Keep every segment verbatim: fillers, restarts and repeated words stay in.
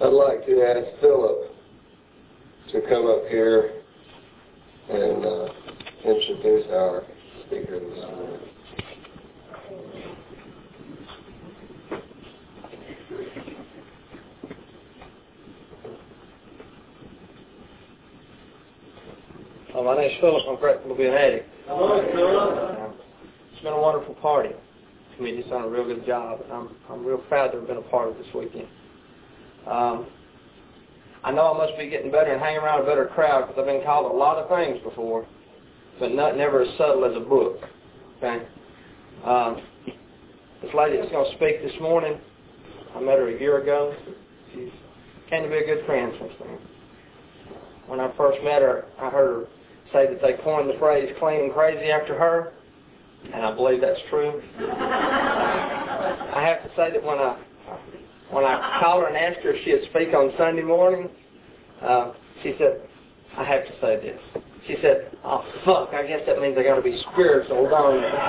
I'd like to ask Philip to come up here and uh, introduce our speaker this morning. Well, my name's Philip. I'm grateful to be an addict. Uh, it's been a wonderful party. The committee's done a real good job. I'm I'm real proud to have been a part of this weekend. Um, I know I must be getting better and hanging around a better crowd because I've been called a lot of things before, but not never as subtle as a book. Okay. Um, this lady that's going to speak this morning, I met her a year ago. She's came to be a good friend since then. When I first met her, I heard her say that they coined the phrase "clean and crazy" after her, and I believe that's true. I have to say that when I when I called her and asked her if she'd speak on Sunday morning, uh, she said, "I have to say this." She said, "Oh fuck, I guess that means I got to be spiritual, don't it?"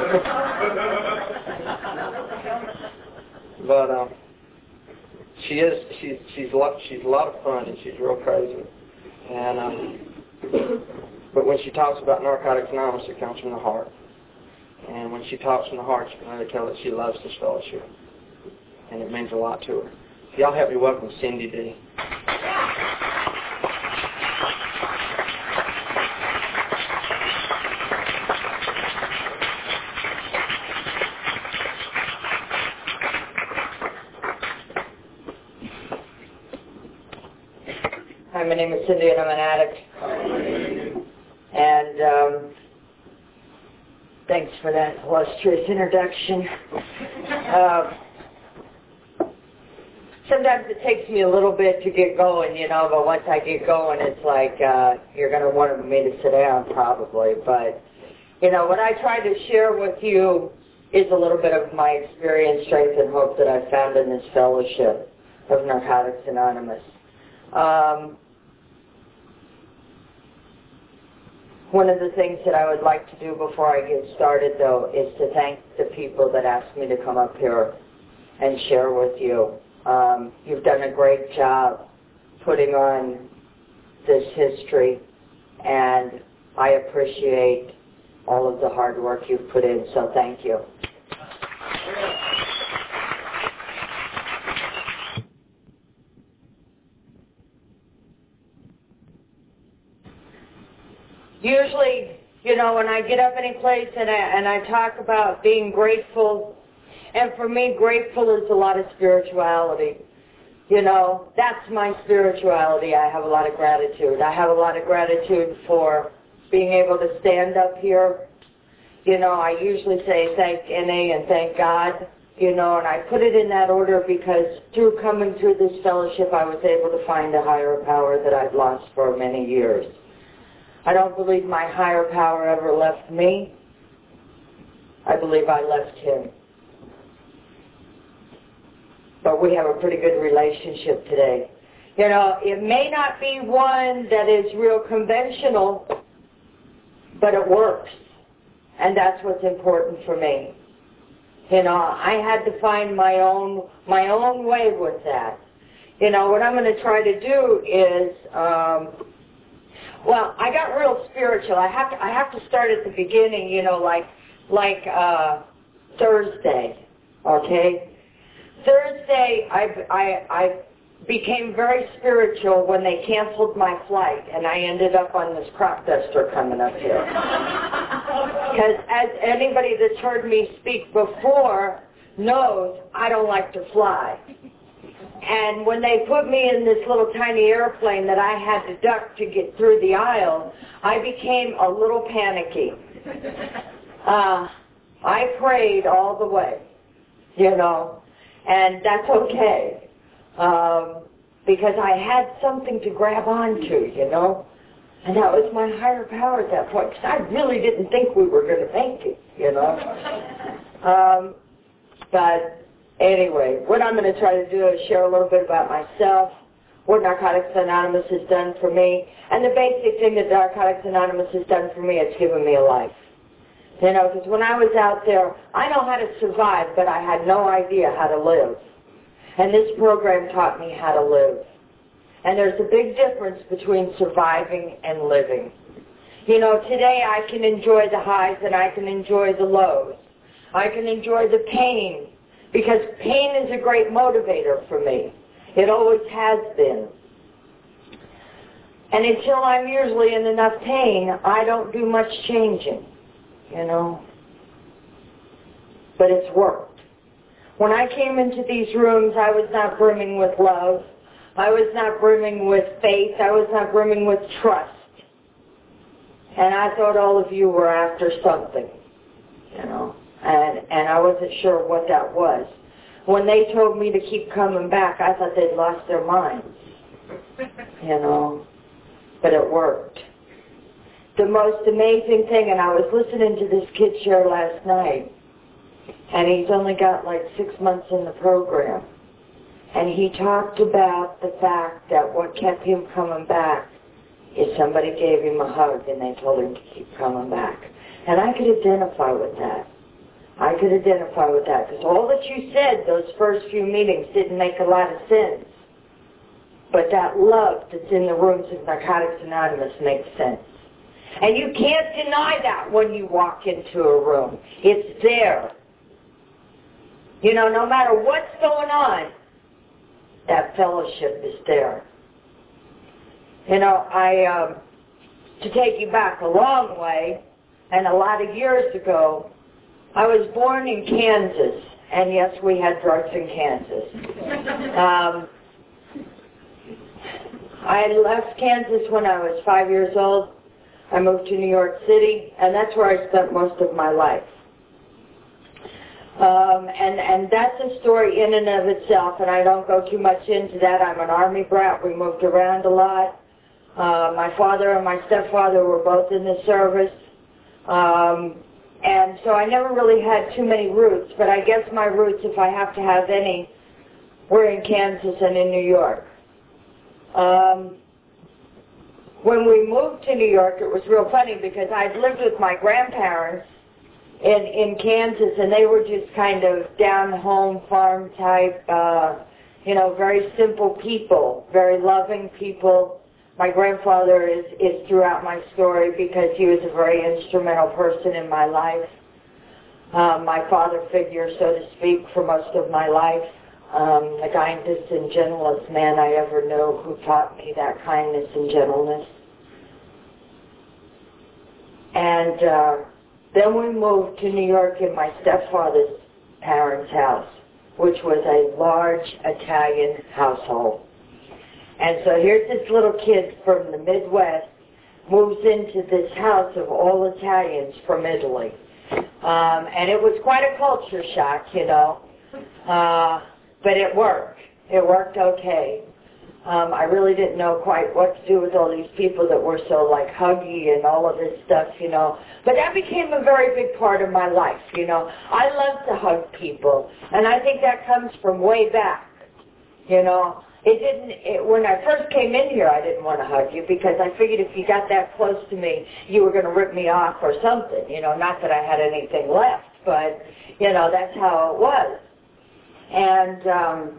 But um, she is she's she's a lot she's a lot of fun and she's real crazy. And um, but when she talks about Narcotics Anonymous, it comes from the heart. And when she talks from the heart, you can really tell that she loves this fellowship, and it means a lot to her. So y'all help me welcome Cindy D. Hi, my name is Cindy and I'm an addict. And um, thanks for that illustrious introduction. Uh, sometimes it takes me a little bit to get going, you know, but once I get going, it's like uh, you're going to want me to sit down probably. But, you know, what I try to share with you is a little bit of my experience, strength, and hope that I found in this fellowship of Narcotics Anonymous. Um, One of the things that I would like to do before I get started, though, is to thank the people that asked me to come up here and share with you. Um, you've done a great job putting on this history, and I appreciate all of the hard work you've put in, so thank you. Usually, you know, when I get up any place and I, and I talk about being grateful, and for me, grateful is a lot of spirituality. You know, that's my spirituality. I have a lot of gratitude. I have a lot of gratitude for being able to stand up here. You know, I usually say thank N A and thank God, you know, and I put it in that order because through coming through this fellowship, I was able to find a higher power that I'd lost for many years. I don't believe my higher power ever left me. I believe I left him. But we have a pretty good relationship today. You know, it may not be one that is real conventional, but it works. And that's what's important for me. You know, I had to find my own my own way with that. You know, what I'm going to try to do is... Um, Well, I got real spiritual. I have to. I have to start at the beginning. You know, like like uh, Thursday. Okay, Thursday. I, I I became very spiritual when they canceled my flight, and I ended up on this crop duster coming up here. Because as anybody that's heard me speak before knows, I don't like to fly. And when they put me in this little tiny airplane that I had to duck to get through the aisle, I became a little panicky. Uh, I prayed all the way, you know, and that's okay, um, because I had something to grab onto, you know, and that was my higher power at that point, because I really didn't think we were going to make it, you know. Um, but... Anyway, what I'm going to try to do is share a little bit about myself, what Narcotics Anonymous has done for me, and the basic thing that Narcotics Anonymous has done for me, it's given me a life. You know, because when I was out there, I know how to survive, but I had no idea how to live. And this program taught me how to live. And there's a big difference between surviving and living. You know, today I can enjoy the highs and I can enjoy the lows. I can enjoy the pain, because pain is a great motivator for me. It always has been. And until I'm usually in enough pain, I don't do much changing, you know. But it's worked. When I came into these rooms, I was not brimming with love. I was not brimming with faith. I was not brimming with trust. And I thought all of you were after something, you know. And, and I wasn't sure what that was. When they told me to keep coming back, I thought they'd lost their minds, you know. But it worked. The most amazing thing, and I was listening to this kid share last night, and he's only got like six months in the program. And he talked about the fact that what kept him coming back is somebody gave him a hug and they told him to keep coming back. And I could identify with that. I could identify with that, because all that you said those first few meetings didn't make a lot of sense. But that love that's in the rooms of Narcotics Anonymous makes sense. And you can't deny that when you walk into a room. It's there. You know, no matter what's going on, that fellowship is there. You know, I, um, to take you back a long way, and a lot of years ago, I was born in Kansas, and yes, we had drugs in Kansas. Um, I left Kansas when I was five years old. I moved to New York City, and that's where I spent most of my life. Um, and, and that's a story in and of itself, and I don't go too much into that. I'm an Army brat. We moved around a lot. Uh, my father and my stepfather were both in the service. Um, and so I never really had too many roots, but I guess my roots, if I have to have any, were in Kansas and in New York. Um, when we moved to New York, it was real funny because I'd lived with my grandparents in, in Kansas, and they were just kind of down-home, farm type, uh, you know, very simple people, very loving people. My grandfather is, is throughout my story because he was a very instrumental person in my life. Um, my father figure, so to speak, for most of my life. Um, the kindest and gentlest man I ever knew, who taught me that kindness and gentleness. And uh, then we moved to New York in my stepfather's parents' house, which was a large Italian household. And so here's this little kid from the Midwest, moves into this house of all Italians from Italy. Um, and it was quite a culture shock, you know. Uh, but it worked. It worked okay. Um, I really didn't know quite what to do with all these people that were so, like, huggy and all of this stuff, you know. But that became a very big part of my life, you know. I love to hug people, and I think that comes from way back, you know. It didn't, it, when I first came in here, I didn't want to hug you because I figured if you got that close to me, you were going to rip me off or something, you know. Not that I had anything left, but, you know, that's how it was. And um,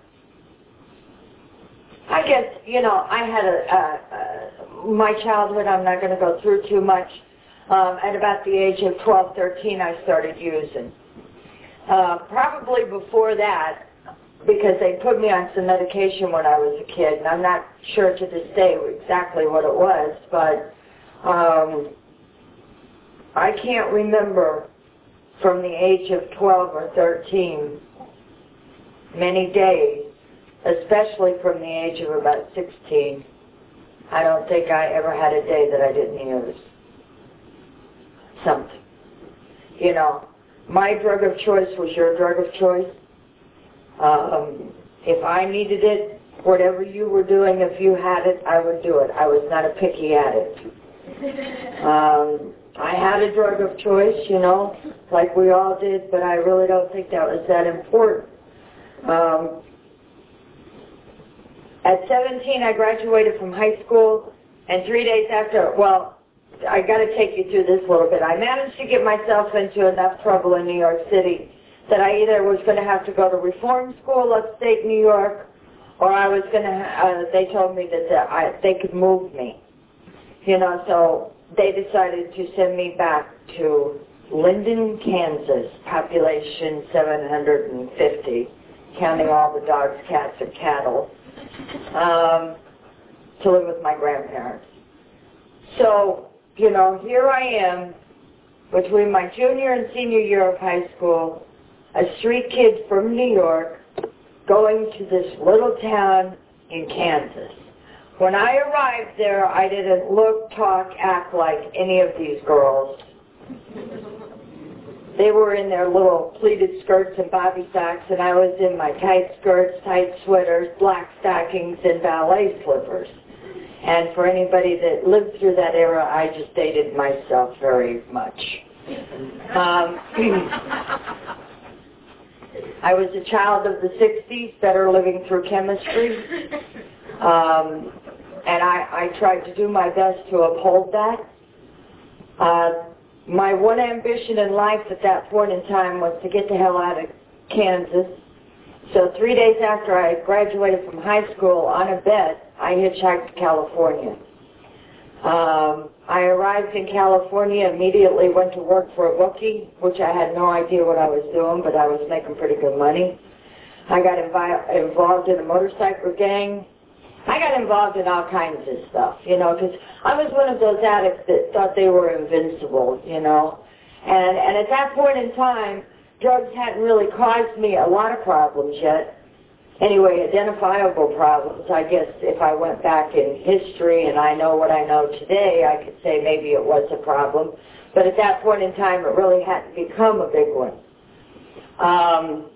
I guess, you know, I had a, a, a my childhood, I'm not going to go through too much. Um, at about the age of twelve, thirteen, I started using. Uh, probably before that, because they put me on some medication when I was a kid, and I'm not sure to this day exactly what it was, but um, I can't remember from the age of twelve or thirteen many days, especially from the age of about sixteen. I don't think I ever had a day that I didn't use something. You know, my drug of choice was your drug of choice. Um, if I needed it, whatever you were doing, if you had it, I would do it. I was not a picky addict. Um, I had a drug of choice, you know, like we all did, but I really don't think that was that important. Um, at seventeen, I graduated from high school, and three days after, well, I got to take you through this a little bit. I managed to get myself into enough trouble in New York City that I either was going to have to go to reform school upstate New York, or I was going to, uh, they told me that the, I, they could move me. You know, so they decided to send me back to Linden, Kansas, population seven hundred fifty, counting all the dogs, cats, and cattle, um, to live with my grandparents. So, you know, here I am, between my junior and senior year of high school, a street kid from New York, going to this little town in Kansas. When I arrived there, I didn't look, talk, act like any of these girls. They were in their little pleated skirts and bobby socks, and I was in my tight skirts, tight sweaters, black stockings, and ballet slippers. And for anybody that lived through that era, I just dated myself very much. Um, I was a child of the sixties, better living through chemistry. Um, and I, I tried to do my best to uphold that. Uh, my one ambition in life at that point in time was to get the hell out of Kansas. So three days after I graduated from high school, on a bet, I hitchhiked to California. Um, I arrived in California, immediately went to work for a bookie, which I had no idea what I was doing, but I was making pretty good money. I got invi- involved in a motorcycle gang. I got involved in all kinds of stuff, you know, because I was one of those addicts that thought they were invincible, you know. And, and at that point in time, drugs hadn't really caused me a lot of problems yet. Anyway, identifiable problems. I guess if I went back in history and I know what I know today, I could say maybe it was a problem. But at that point in time, it really hadn't become a big one. Um,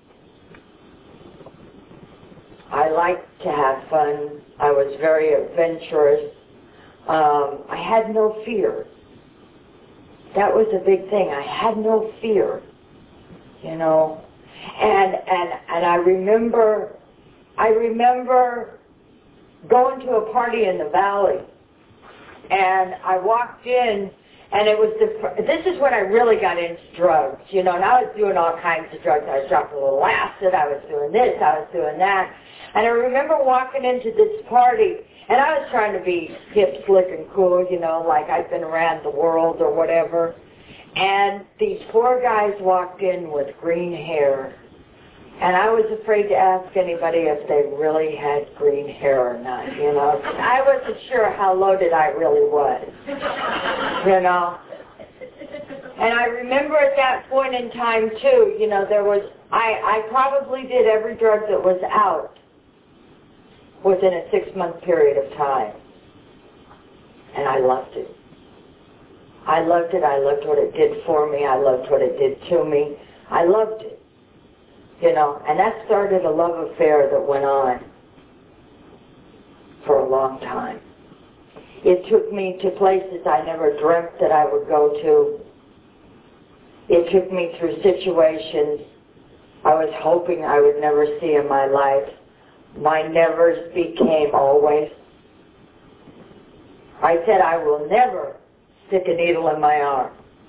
I liked to have fun. I was very adventurous. Um, I had no fear. That was a big thing. I had no fear, you know. And and and I remember, I remember going to a party in the valley, and I walked in, and it was the. This is when I really got into drugs, you know. And I was doing all kinds of drugs. I was dropping a little acid. I was doing this. I was doing that. And I remember walking into this party, and I was trying to be hip, slick, and cool, you know, like I'd been around the world or whatever. And these four guys walked in with green hair. And I was afraid to ask anybody if they really had green hair or not, you know. I wasn't sure how loaded I really was, you know. And I remember at that point in time, too, you know, there was, I, I probably did every drug that was out within a six-month period of time. And I loved it. I loved it. I loved what it did for me. I loved what it did to me. I loved it. You know, and that started a love affair that went on for a long time. It took me to places I never dreamt that I would go to. It took me through situations I was hoping I would never see in my life. My nevers became always. I said I will never stick a needle in my arm.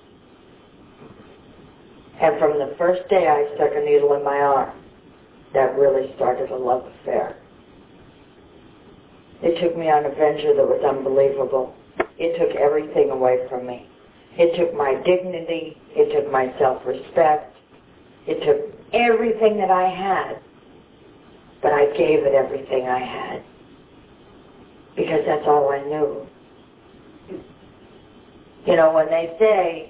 And from the first day I stuck a needle in my arm, that really started a love affair. It took me on an adventure that was unbelievable. It took everything away from me. It took my dignity. It took my self-respect. It took everything that I had. But I gave it everything I had. Because that's all I knew. You know, when they say,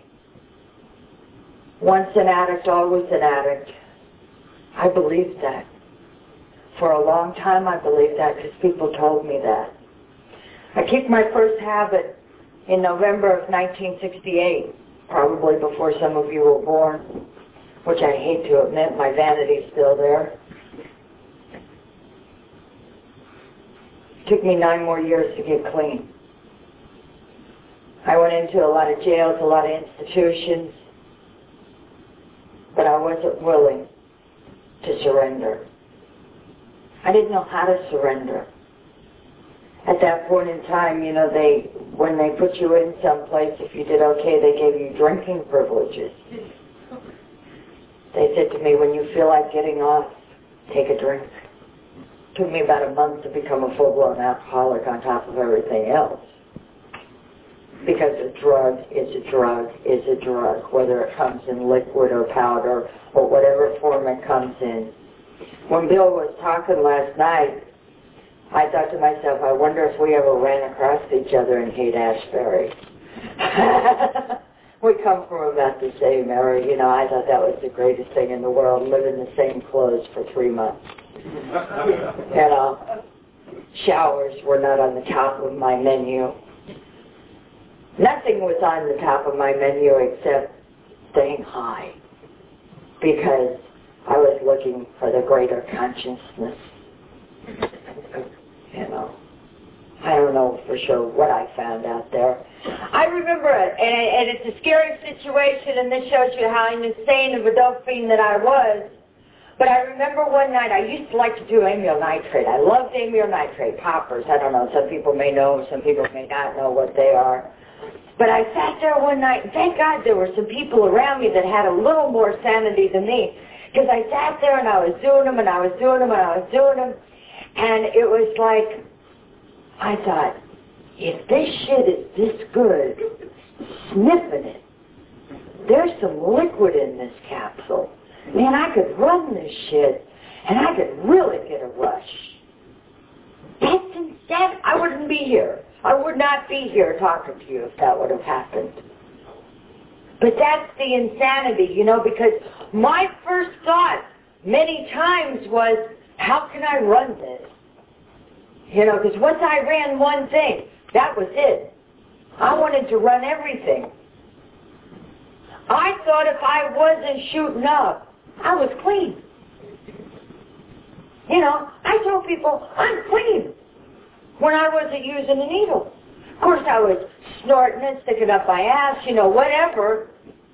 once an addict, always an addict, I believed that. For a long time I believed that because people told me that. I kicked my first habit in November of nineteen sixty-eight, probably before some of you were born, which I hate to admit, my vanity's still there. It took me nine more years to get clean. I went into a lot of jails, a lot of institutions, but I wasn't willing to surrender. I didn't know how to surrender. At that point in time, you know, they, when they put you in someplace, if you did okay, they gave you drinking privileges. They said to me, when you feel like getting off, take a drink. It took me about a month to become a full-blown alcoholic on top of everything else. Because a drug is a drug is a drug, whether it comes in liquid or powder or whatever form it comes in. When Bill was talking last night, I thought to myself, I wonder if we ever ran across each other in Haight-Ashbury. We come from about the same area. You know, I thought that was the greatest thing in the world, live in the same clothes for three months. You know, showers were not on the top of my menu. Nothing was on the top of my menu except staying high, because I was looking for the greater consciousness. You know, I don't know for sure what I found out there. I remember it, and, and it's a scary situation, and this shows you how insane of a dope fiend that I was. But I remember one night, I used to like to do amyl nitrate. I loved amyl nitrate, poppers. I don't know, some people may know, some people may not know what they are. But I sat there one night, and thank God there were some people around me that had a little more sanity than me. Because I sat there and I was doing them and I was doing them and I was doing them. And it was like, I thought, if this shit is this good, sniffing it, there's some liquid in this capsule. Man, I could run this shit and I could really get a rush. That's insane. I wouldn't be here. I would not be here talking to you if that would have happened. But that's the insanity, you know, because my first thought many times was, how can I run this? You know, because once I ran one thing, that was it. I wanted to run everything. I thought if I wasn't shooting up, I was clean. You know, I told people, I'm clean, when I wasn't using a needle. Of course, I was snorting it, sticking up my ass, you know, whatever.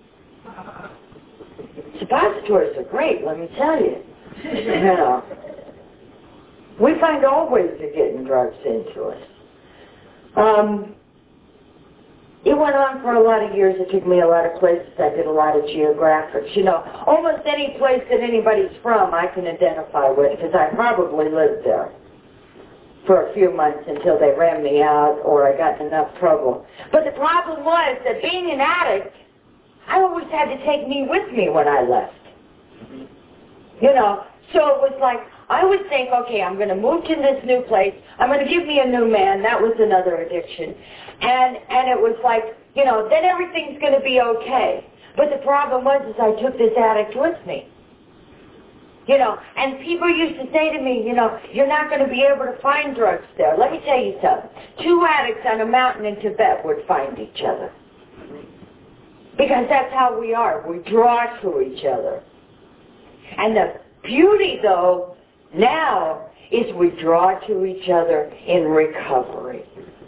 Suppositories are great, let me tell you. You know, we find all ways of getting drugs into us. Um, it went on for a lot of years. It took me a lot of places. I did a lot of geographics. You know, almost any place that anybody's from, I can identify with, because I probably lived there for a few months until they ran me out or I got in enough trouble. But the problem was that being an addict, I always had to take me with me when I left. You know, so it was like, I would think, okay, I'm going to move to this new place. I'm going to give me a new man. That was another addiction. And and it was like, you know, then everything's going to be okay. But the problem was is I took this addict with me. You know, and people used to say to me, you know, you're not going to be able to find drugs there. Let me tell you something. Two addicts on a mountain in Tibet would find each other. Because that's how we are. We draw to each other. And the beauty, though, now is we draw to each other in recovery.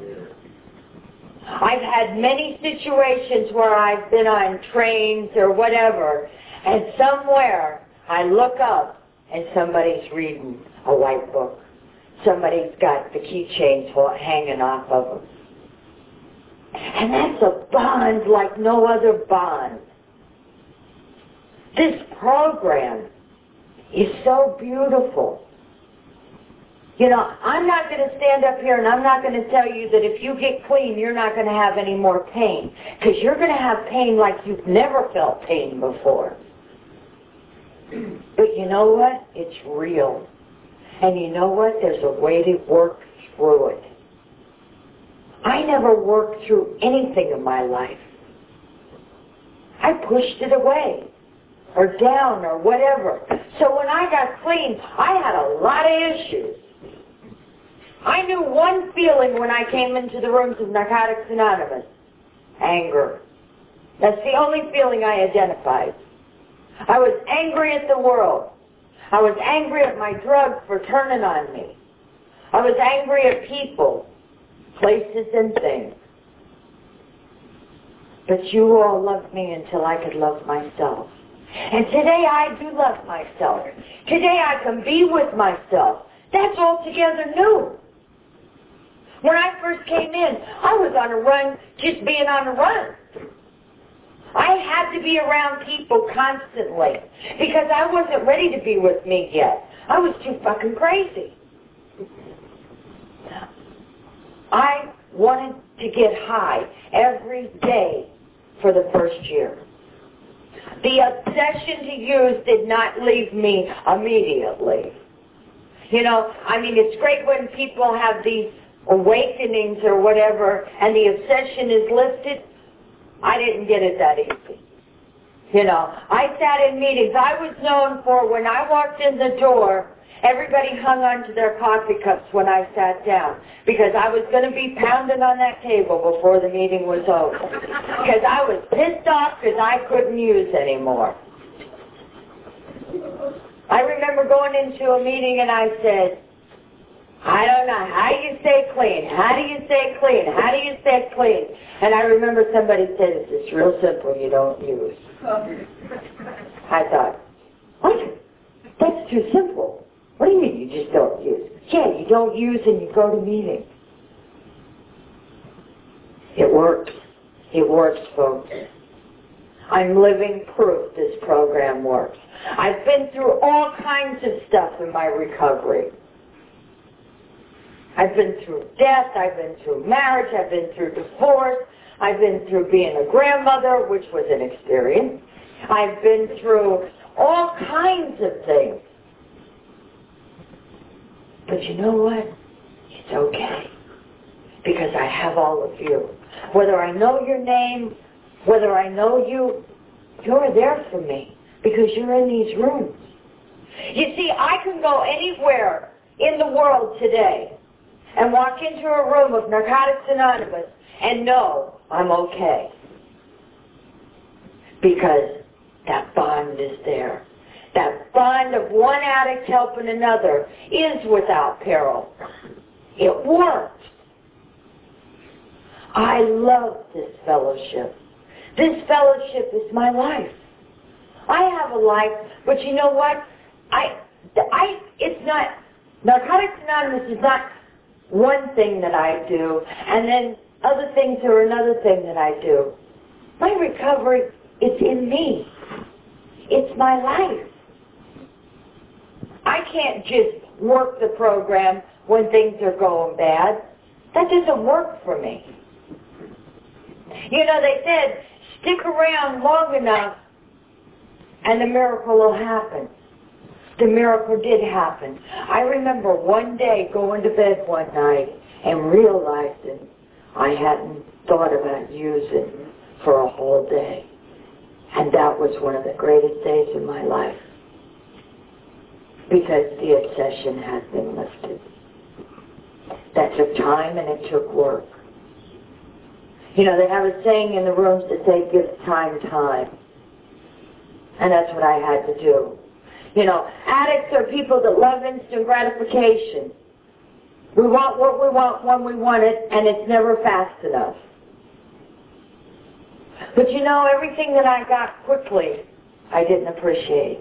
I've had many situations where I've been on trains or whatever, and somewhere I look up and somebody's reading a white book. Somebody's got the keychains hanging off of them. And that's a bond like no other bond. This program is so beautiful. You know, I'm not going to stand up here and I'm not going to tell you that if you get clean, you're not going to have any more pain. Because you're going to have pain like you've never felt pain before. But you know what? It's real. And you know what? There's a way to work through it. I never worked through anything in my life. I pushed it away or down or whatever. So when I got clean, I had a lot of issues. I knew one feeling when I came into the rooms of Narcotics Anonymous. Anger. That's the only feeling I identified. I was angry at the world. I was angry at my drug for turning on me. I was angry at people, places, and things. But you all loved me until I could love myself. And today I do love myself. Today I can be with myself. That's altogether new. When I first came in, I was on a run, just being on a run. I had to be around people constantly because I wasn't ready to be with me yet. I was too fucking crazy. I wanted to get high every day for the first year. The obsession to use did not leave me immediately. You know, I mean, it's great when people have these awakenings or whatever and the obsession is lifted. I didn't get it that easy. You know, I sat in meetings. I was known for when I walked in the door, everybody hung on to their coffee cups when I sat down because I was going to be pounding on that table before the meeting was over. Because I was pissed off because I couldn't use anymore. I remember going into a meeting and I said, I don't know, how do you stay clean? How do you stay clean? How do you stay clean? And I remember somebody said, it's real simple, you don't use. I thought, what? That's too simple. What do you mean you just don't use? Yeah, you don't use and you go to meetings. It works. It works, folks. I'm living proof this program works. I've been through all kinds of stuff in my recovery. I've been through death, I've been through marriage, I've been through divorce, I've been through being a grandmother, which was an experience. I've been through all kinds of things. But you know what? It's okay. Because I have all of you. Whether I know your name, whether I know you, you're there for me. Because you're in these rooms. You see, I can go anywhere in the world today and walk into a room of Narcotics Anonymous and know I'm okay. Because that bond is there. That bond of one addict helping another is without peril. It works. I love this fellowship. This fellowship is my life. I have a life, but you know what? I, I, it's not, Narcotics Anonymous is not one thing that I do, and then other things are another thing that I do. My recovery, it's in me. It's my life. I can't just work the program when things are going bad. That doesn't work for me. You know, they said, stick around long enough and the miracle will happen. The miracle did happen. I remember one day going to bed one night and realizing I hadn't thought about using for a whole day. And that was one of the greatest days in my life. Because the obsession had been lifted. That took time and it took work. You know, they have a saying in the rooms that say, give time time. And that's what I had to do. You know, addicts are people that love instant gratification. We want what we want when we want it, and it's never fast enough. But you know, everything that I got quickly, I didn't appreciate.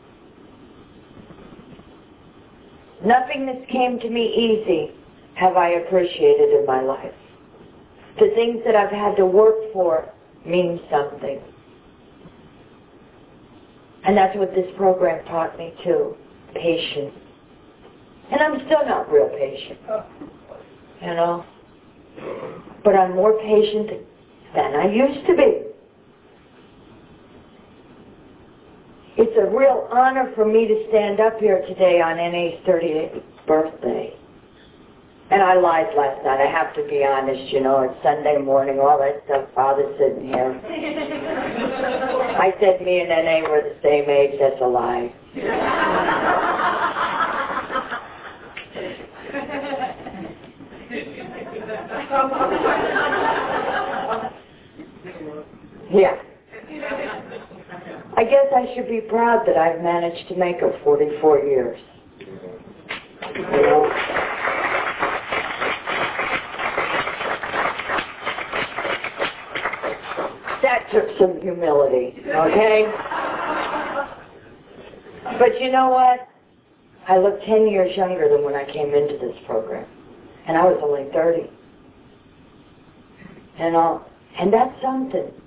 Nothing that came to me easy have I appreciated in my life. The things that I've had to work for mean something. And that's what this program taught me too, patience. And I'm still not real patient, you know. But I'm more patient than I used to be. It's a real honor for me to stand up here today on N A's thirty-eighth birthday. And I lied last night, I have to be honest, you know, it's Sunday morning, all that stuff, Father's sitting here. I said me and N A were the same age, that's a lie. Yeah. I guess I should be proud that I've managed to make it forty-four years. You know? That took some humility, okay? But you know what? I look ten years younger than when I came into this program. And I was only thirty. You know? And that's something.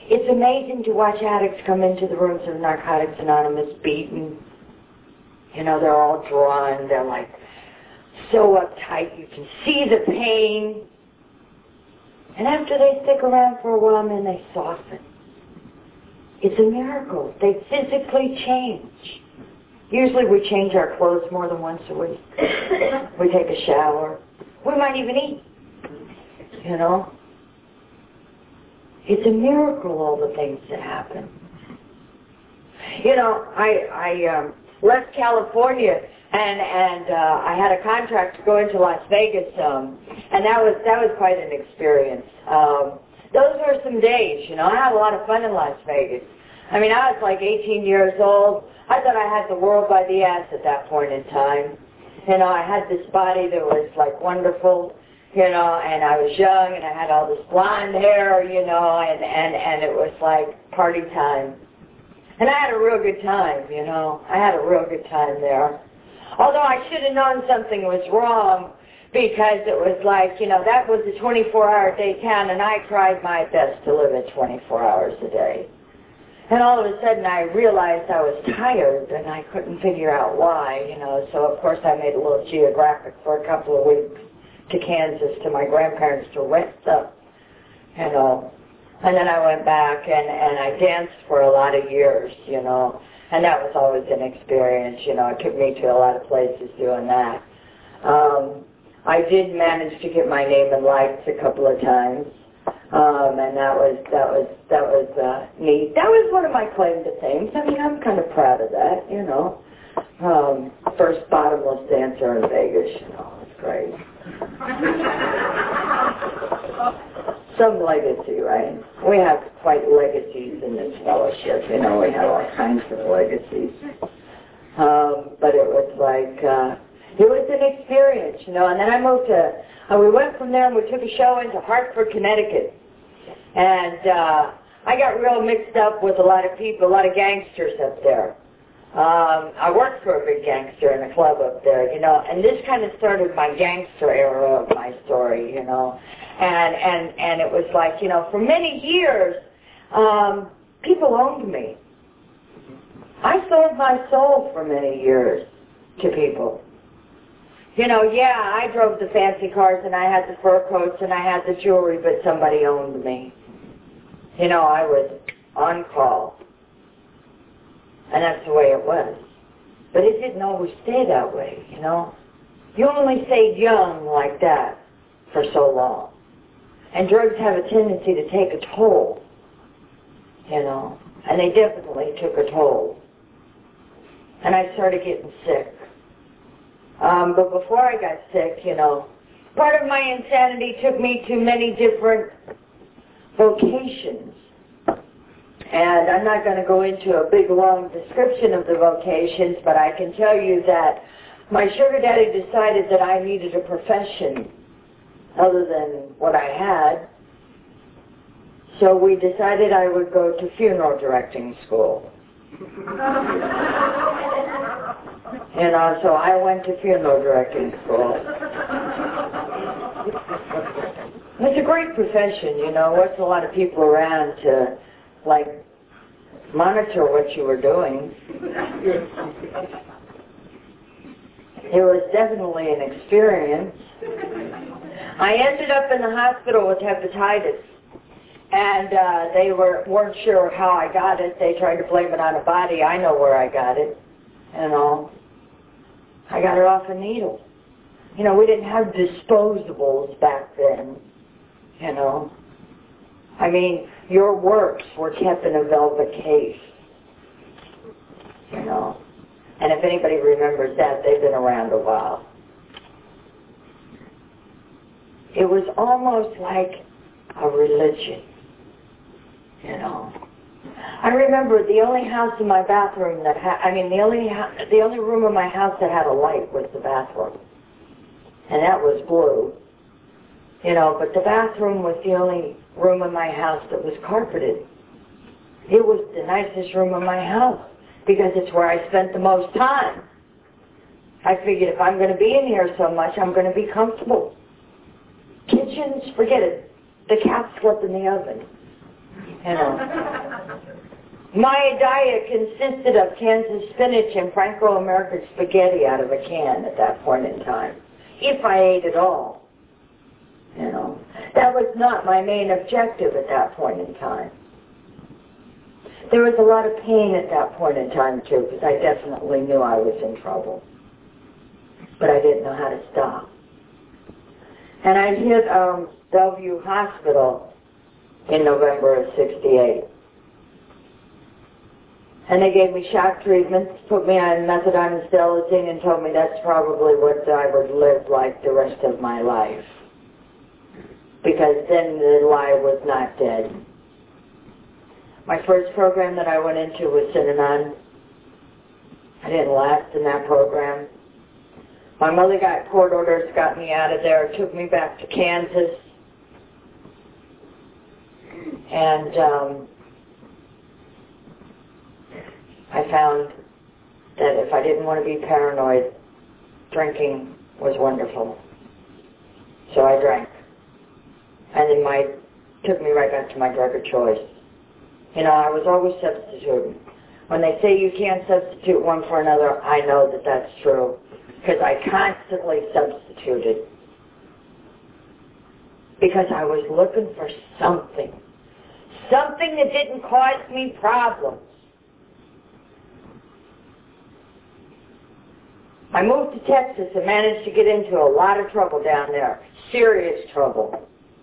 It's amazing to watch addicts come into the rooms of Narcotics Anonymous beaten. You know, they're all drawn. They're like so uptight. You can see the pain. And after they stick around for a while, then they soften. It's a miracle. They physically change. Usually we change our clothes more than once a week. We take a shower. We might even eat. You know? It's a miracle, all the things that happen. You know, I, I um, left California and and uh, I had a contract to go into Las Vegas, um, and that was that was quite an experience. Um, those were some days, you know. I had a lot of fun in Las Vegas. I mean, I was like eighteen years old. I thought I had the world by the ass at that point in time. You know, I had this body that was like wonderful, you know, and I was young and I had all this blonde hair, you know, and, and, and it was like party time. And I had a real good time, you know. I had a real good time there. Although I should have known something was wrong, because it was like, you know, that was a twenty-four hour day town, and I tried my best to live at twenty-four hours a day. And all of a sudden I realized I was tired, and I couldn't figure out why, you know. So, of course, I made a little geographic for a couple of weeks to Kansas to my grandparents to rest up, you know. And then I went back, and, and I danced for a lot of years, you know. And that was always an experience, you know. It took me to a lot of places doing that. Um, I did manage to get my name in lights a couple of times, um, and that was that was that was uh, neat. That was one of my claim to fame. I mean, I'm kind of proud of that, you know. Um, first bottomless dancer in Vegas, you know, it's great. Some legacy, right? We have quite legacies in this fellowship, you know. We have all kinds of legacies. Um, but it was like. Uh, It was an experience, you know, and then I moved to, uh, we went from there and we took a show into Hartford, Connecticut. And uh, I got real mixed up with a lot of people, a lot of gangsters up there. Um, I worked for a big gangster in a club up there, you know, and this kind of started my gangster era of my story, you know. And, and, and it was like, you know, for many years, um, people owned me. I sold my soul for many years to people. You know, yeah, I drove the fancy cars and I had the fur coats and I had the jewelry, but somebody owned me. You know, I was on call. And that's the way it was. But it didn't always stay that way, you know. You only stayed young like that for so long. And drugs have a tendency to take a toll, you know. And they definitely took a toll. And I started getting sick. Um, but before I got sick, you know, part of my insanity took me to many different vocations. And I'm not going to go into a big, long description of the vocations, but I can tell you that my sugar daddy decided that I needed a profession other than what I had. So we decided I would go to funeral directing school. You know, so I went to funeral directing school. It's a great profession, you know. There's a lot of people around to, like, monitor what you were doing. It was definitely an experience. I ended up in the hospital with hepatitis. And uh, they were, weren't sure how I got it. They tried to blame it on a body. I know where I got it, you know. I got it off a needle. You know, we didn't have disposables back then, you know. I mean, your works were kept in a velvet case, you know. And if anybody remembers that, they've been around a while. It was almost like a religion, you know. I remember the only house in my bathroom that had, I mean, the only the only room in my house that had a light was the bathroom. And that was blue. You know, but the bathroom was the only room in my house that was carpeted. It was the nicest room in my house because it's where I spent the most time. I figured if I'm going to be in here so much, I'm going to be comfortable. Kitchens, forget it. The cat slept in the oven. You know. My diet consisted of Kansas spinach and Franco-American spaghetti out of a can at that point in time, if I ate at all. You know, that was not my main objective at that point in time. There was a lot of pain at that point in time, too, because I definitely knew I was in trouble. But I didn't know how to stop. And I hit um, Bellevue Hospital in November of sixty-eight. And they gave me shock treatments, put me on methadone and stelazine, and told me that's probably what I would live like the rest of my life. Because then the lie was not dead. My first program that I went into was Synanon. I didn't last in that program. My mother got court orders, got me out of there, took me back to Kansas. And um, I found that if I didn't want to be paranoid, drinking was wonderful. So I drank. And then my took me right back to my drug of choice. You know, I was always substituting. When they say you can't substitute one for another, I know that that's true. Because I constantly substituted. Because I was looking for something. Something that didn't cause me problems. I moved to Texas and managed to get into a lot of trouble down there. Serious trouble.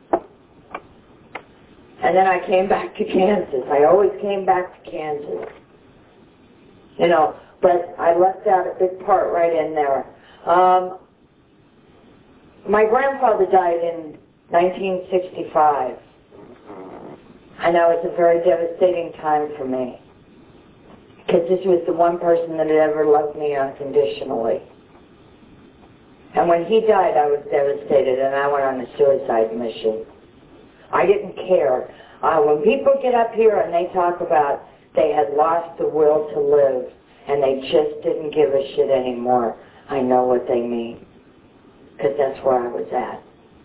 And then I came back to Kansas. I always came back to Kansas. You know, but I left out a big part right in there. Um, my grandfather died in nineteen sixty-five. I know it's a very devastating time for me. Because this was the one person that had ever loved me unconditionally. And when he died, I was devastated, and I went on a suicide mission. I didn't care. Uh, when people get up here and they talk about they had lost the will to live and they just didn't give a shit anymore, I know what they mean. Because that's where I was at.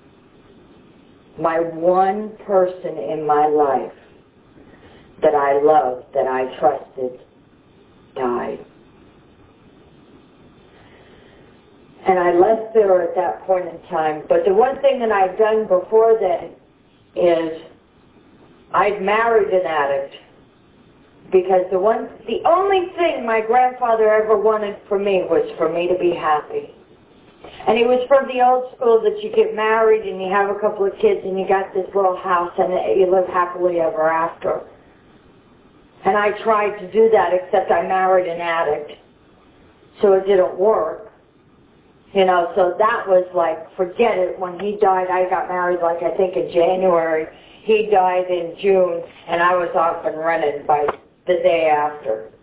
My one person in my life that I loved, that I trusted, died. And I left there at that point in time. But the one thing that I'd done before then is I'd married an addict, because the one, the only thing my grandfather ever wanted for me was for me to be happy. And he was from the old school that you get married and you have a couple of kids and you got this little house and you live happily ever after. And I tried to do that, except I married an addict, so it didn't work. You know, so that was like, forget it. When he died, I got married, like, I think in January. He died in June, and I was off and running by the day after.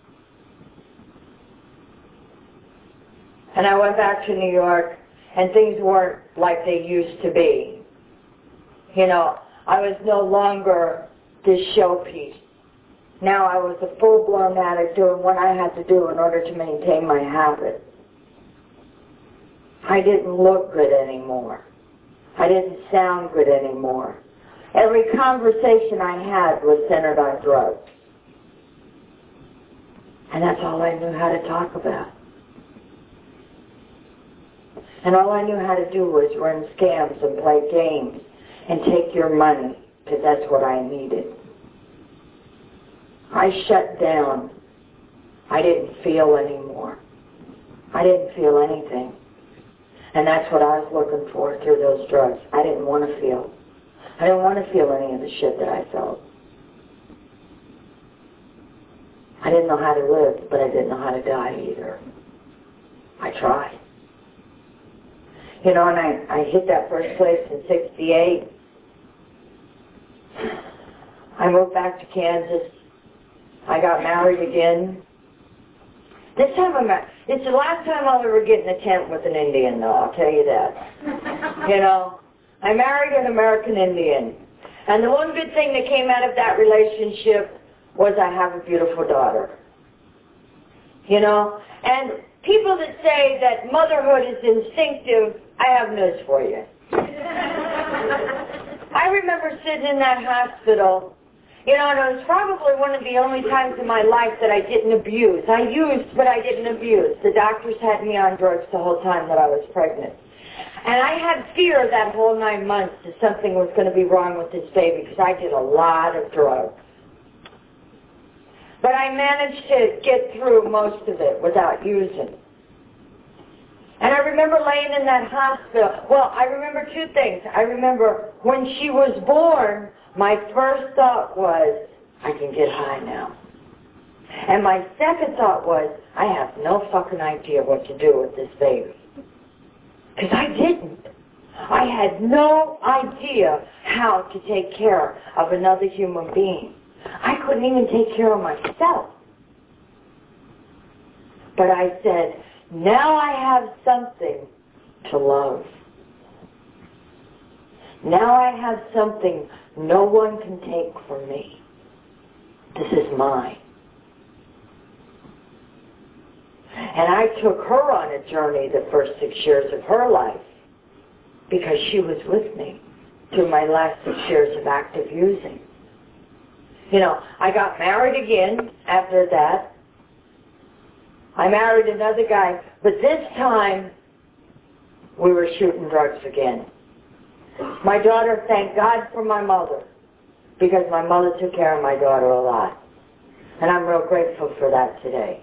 And I went back to New York, and things weren't like they used to be. You know, I was no longer this showpiece. Now I was a full-blown addict doing what I had to do in order to maintain my habit. I didn't look good anymore. I didn't sound good anymore. Every conversation I had was centered on drugs. And that's all I knew how to talk about. And all I knew how to do was run scams and play games and take your money, because that's what I needed. I shut down. I didn't feel anymore. I didn't feel anything. And that's what I was looking for through those drugs. I didn't want to feel. I didn't want to feel any of the shit that I felt. I didn't know how to live, but I didn't know how to die either. I tried. You know, and I, I hit that first place in sixty-eight. I moved back to Kansas. I got married again. This time I'm at, it's the last time I'll ever get in a tent with an Indian, though, I'll tell you that. You know, I married an American Indian. And the one good thing that came out of that relationship was I have a beautiful daughter. You know, and people that say that motherhood is instinctive, I have news for you. I remember sitting in that hospital, You know, and it was probably one of the only times in my life that I didn't abuse. I used, but I didn't abuse. The doctors had me on drugs the whole time that I was pregnant. And I had fear that whole nine months that something was going to be wrong with this baby because I did a lot of drugs. But I managed to get through most of it without using. And I remember laying in that hospital. Well, I remember two things. I remember when she was born, my first thought was, I can get high now. And my second thought was, I have no fucking idea what to do with this baby. Because I didn't. I had no idea how to take care of another human being. I couldn't even take care of myself. But I said, now I have something to love. Now I have something no one can take from me. This is mine. And I took her on a journey the first six years of her life because she was with me through my last six years of active using. You know, I got married again after that. I married another guy, but this time we were shooting drugs again. My daughter, thank God for my mother, because my mother took care of my daughter a lot. And I'm real grateful for that today.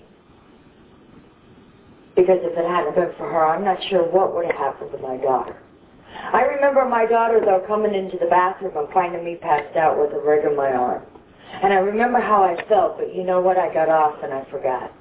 Because if it hadn't been for her, I'm not sure what would have happened to my daughter. I remember my daughter, though, coming into the bathroom and finding me passed out with a rig in my arm. And I remember how I felt, but you know what? I got off and I forgot.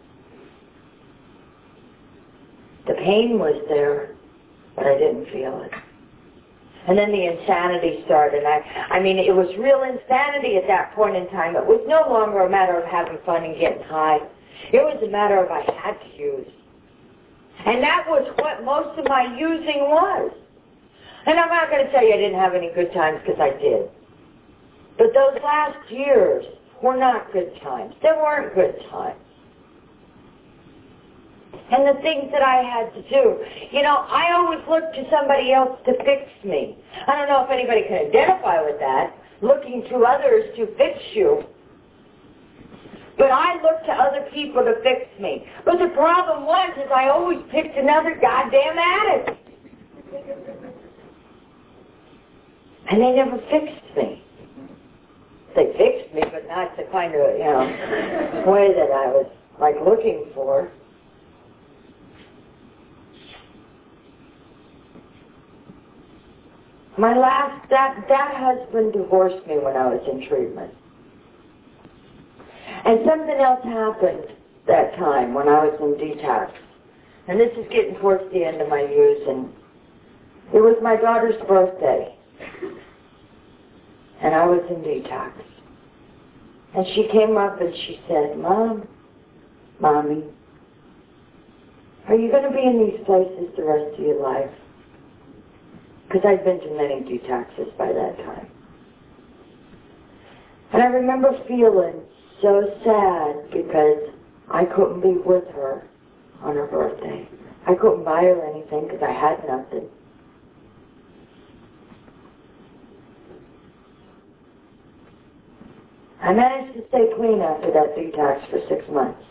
The pain was there, but I didn't feel it. And then the insanity started. I, I mean, it was real insanity at that point in time. It was no longer a matter of having fun and getting high. It was a matter of I had to use. And that was what most of my using was. And I'm not going to tell you I didn't have any good times, because I did. But those last years were not good times. They weren't good times. And the things that I had to do. You know, I always looked to somebody else to fix me. I don't know if anybody can identify with that, looking to others to fix you. But I looked to other people to fix me. But the problem was is I always picked another goddamn addict. And they never fixed me. They fixed me, but not the kind of, you know, way that I was, like, looking for. My last, that, that husband divorced me when I was in treatment. And something else happened that time when I was in detox. And this is getting towards the end of my use. And it was my daughter's birthday. And I was in detox. And she came up and she said, Mom, Mommy, are you going to be in these places the rest of your life? Because I'd been to many detoxes by that time. And I remember feeling so sad because I couldn't be with her on her birthday. I couldn't buy her anything because I had nothing. I managed to stay clean after that detox for six months.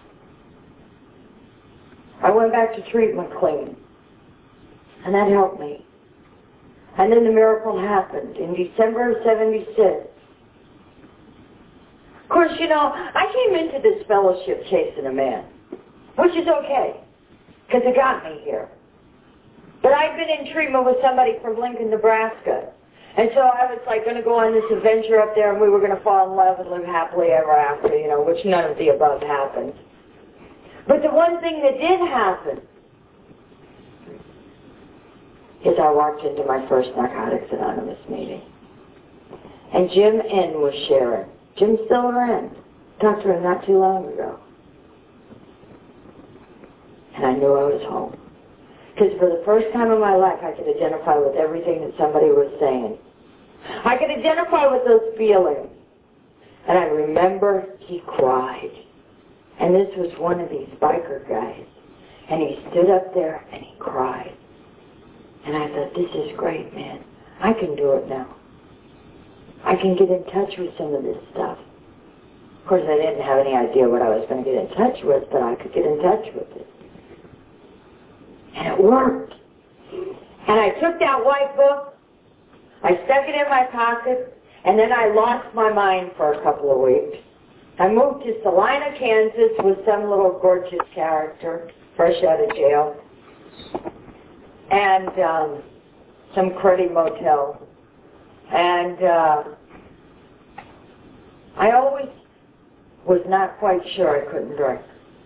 I went back to treatment clean. And that helped me. And then the miracle happened in December of seventy-six. Of course, you know, I came into this fellowship chasing a man, which is okay, because it got me here. But I'd been in treatment with somebody from Lincoln, Nebraska. And so I was like going to go on this adventure up there and we were going to fall in love and live happily ever after, you know, which none of the above happened. But the one thing that did happen is I walked into my first Narcotics Anonymous meeting. And Jim N. was sharing. Jim's still around. Talked to him not too long ago. And I knew I was home. Because for the first time in my life, I could identify with everything that somebody was saying. I could identify with those feelings. And I remember he cried. And this was one of these biker guys. And he stood up there and he cried. And I thought, this is great, man. I can do it now. I can get in touch with some of this stuff. course, I didn't have any idea what I was going to get in touch with, but I could get in touch with it. And it worked. And I took that white book, I stuck it in my pocket, and then I lost my mind for a couple of weeks. I moved to Salina, Kansas with some little gorgeous character, fresh out of jail, and um, some cruddy motel. And uh, I always was not quite sure I couldn't drink.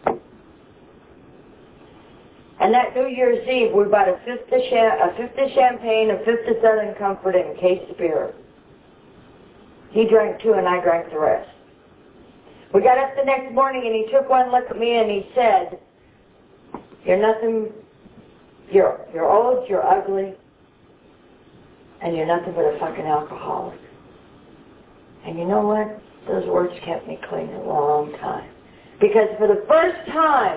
And that New Year's Eve, we bought a fifth of, cha- a fifth of champagne, a fifth of Southern Comfort, and a case of beer. He drank two, and I drank the rest. We got up the next morning, and he took one look at me, and he said, "You're nothing. You're you're old. You're ugly, and you're nothing but a fucking alcoholic." And you know what? Those words kept me clean a long time, because for the first time,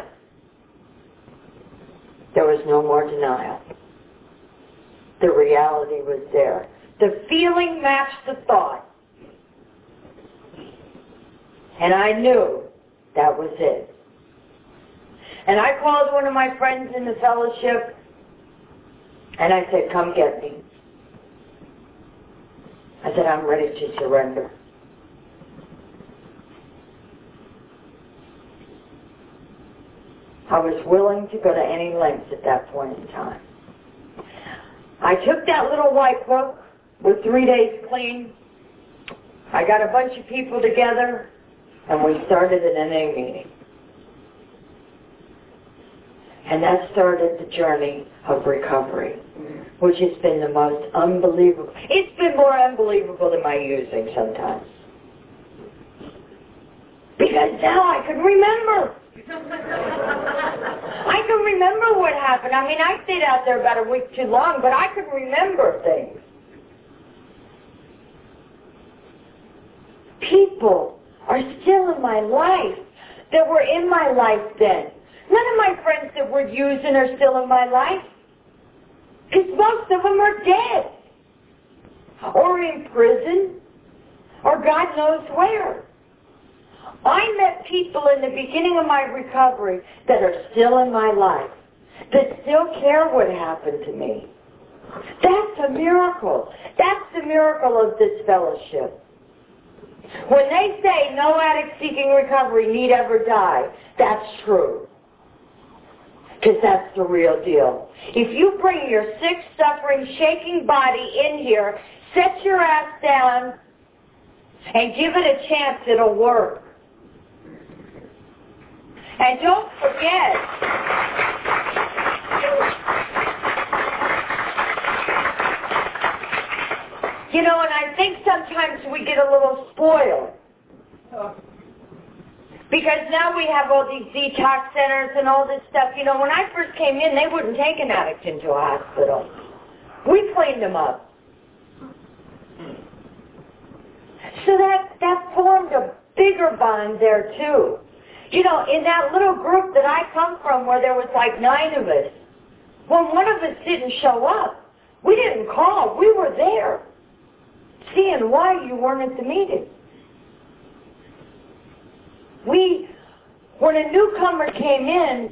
there was no more denial. The reality was there. The feeling matched the thought. And I knew that was it. And I called one of my friends in the fellowship, and I said, "Come get me." I said, "I'm ready to surrender." I was willing to go to any lengths at that point in time. I took that little white book with three days clean. I got a bunch of people together, and we started an N A meeting. And that started the journey of recovery, which has been the most unbelievable. It's been more unbelievable than my using sometimes. Because now I can remember. I can remember what happened. I mean, I stayed out there about a week too long, but I can remember things. People are still in my life that were in my life then. None of my friends that were using are still in my life, because most of them are dead, or in prison, or God knows where. I met people in the beginning of my recovery that are still in my life, that still care what happened to me. That's a miracle. That's the miracle of this fellowship. When they say no addict seeking recovery need ever die, that's true. Because that's the real deal. If you bring your sick, suffering, shaking body in here, set your ass down, and give it a chance, it'll work. And don't forget, you know, and I think sometimes we get a little spoiled. Because now we have all these detox centers and all this stuff. You know, when I first came in, they wouldn't take an addict into a hospital. We cleaned them up. So that, that formed a bigger bond there, too. You know, in that little group that I come from where there was like nine of us, when one of us didn't show up, we didn't call. We were there, seeing why you weren't at the meeting. We, when a newcomer came in,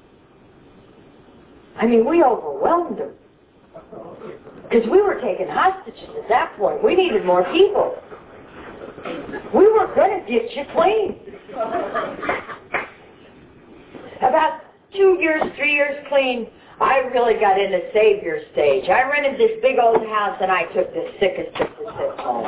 I mean, we overwhelmed them. Because we were taking hostages at that point. We needed more people. We were going to get you clean. About two years, three years clean, I really got into Savior stage. I rented this big old house, and I took the sickest of the sick home.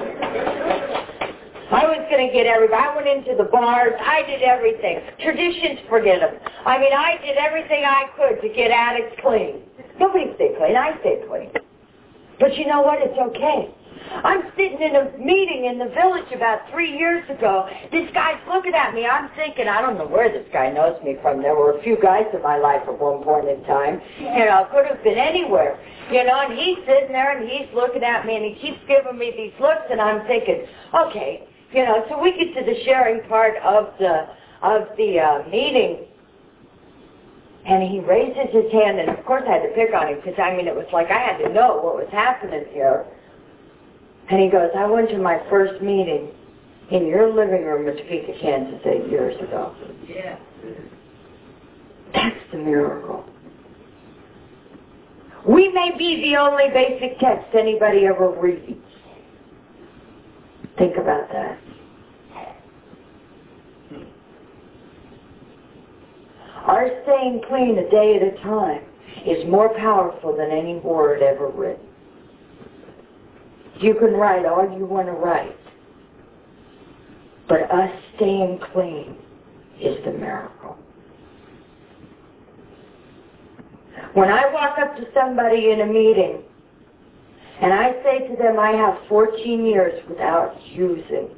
I was going to get everybody. I went into the bars. I did everything. Traditions, forget them. I mean, I did everything I could to get addicts clean. Nobody stayed clean. I stayed clean. But you know what? It's okay. I'm sitting in a meeting in the village about three years ago. This guy's looking at me. I'm thinking, I don't know where this guy knows me from. There were a few guys in my life at one point in time. You know, could have been anywhere. You know, and he's sitting there and he's looking at me and he keeps giving me these looks and I'm thinking, okay. You know, so we get to the sharing part of the of the uh, meeting, and he raises his hand, and of course I had to pick on him because I mean it was like I had to know what was happening here. And he goes, "I went to my first meeting, in your living room in Topeka, Kansas eight years ago. Yeah. That's the miracle. We may be the only basic text anybody ever reads. Think about that. Our staying clean a day at a time is more powerful than any word ever written. You can write all you want to write, but us staying clean is the miracle. When I walk up to somebody in a meeting and I say to them, I have fourteen years without using,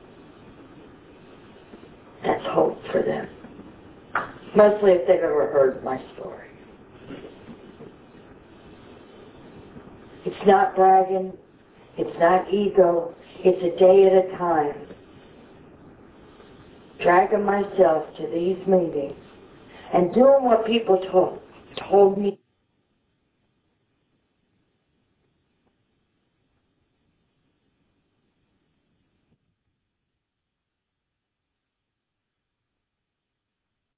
that's hope for them. Mostly if they've ever heard my story. It's not bragging. It's not ego. It's a day at a time. Dragging myself to these meetings and doing what people told, told me